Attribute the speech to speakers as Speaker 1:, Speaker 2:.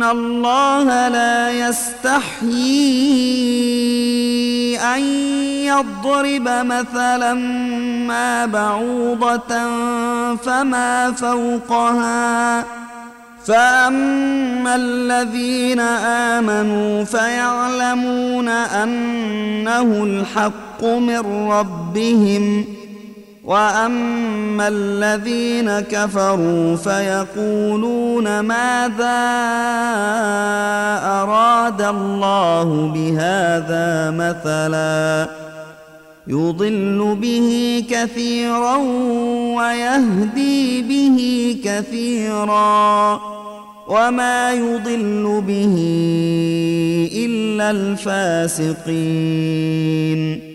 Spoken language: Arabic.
Speaker 1: إن الله لا يستحيي أن يضرب مثلا ما بعوضة فما فوقها فأما الذين آمنوا فيعلمون أنه الحق من ربهم وأما الذين كفروا فيقولون ماذا أراد الله بهذا مثلا يضل به كثيرا ويهدي به كثيرا وما يضل به إلا الفاسقين